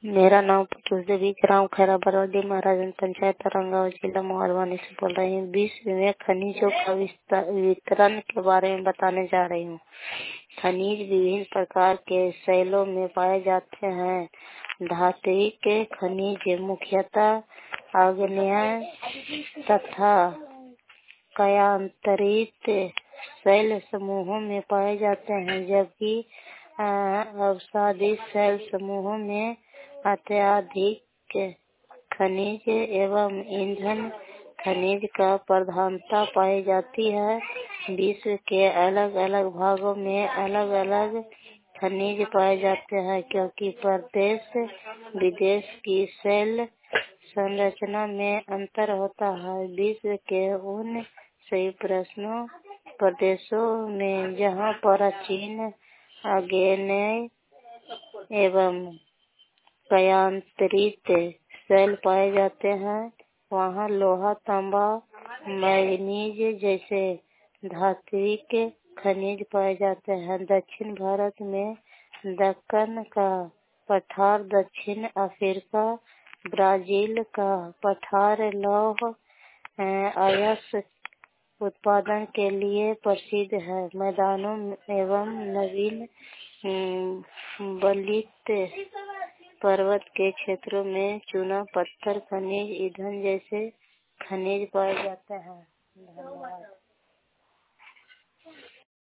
मेरा नाम पुतुल देवी, ग्राम खैरा बरौदी, महाराजन पंचायत औरंगाबाद जिला मोहरवानी से बोल रही हूँ। विश्व में खनिजों का वितरण के बारे में बताने जा रही हूँ। खनिज विभिन्न प्रकार के शैलों में पाए जाते हैं। धात्विक खनिज मुख्यतः आग्नेय तथा कायांतरित शैल समूहों में पाए जाते हैं, जबकि अवसादित शैल समूहों में अत्यधिक खनिज एवं ईंधन खनिज का प्रधानता पाई जाती है। विश्व के अलग अलग भागों में अलग अलग खनिज पाए जाते हैं, क्योंकि प्रदेश विदेश की शैल संरचना में अंतर होता है। विश्व के उन सभी प्रदेशों में जहाँ प्राचीन आग्नेय एवं कायांतरित शैल पाए जाते हैं, वहाँ लोहा, तांबा, मैग्नीज जैसे धात्विक खनिज पाए जाते हैं। दक्षिण भारत में दक्कन का पठार, दक्षिण अफ्रीका, ब्राजील का पठार लौह अयस्क उत्पादन के लिए प्रसिद्ध है। मैदानों एवं नवीन बलित पर्वत के क्षेत्रों में चूना पत्थर खनिज, ईंधन जैसे खनिज पाए जाते हैं। धन्यवाद।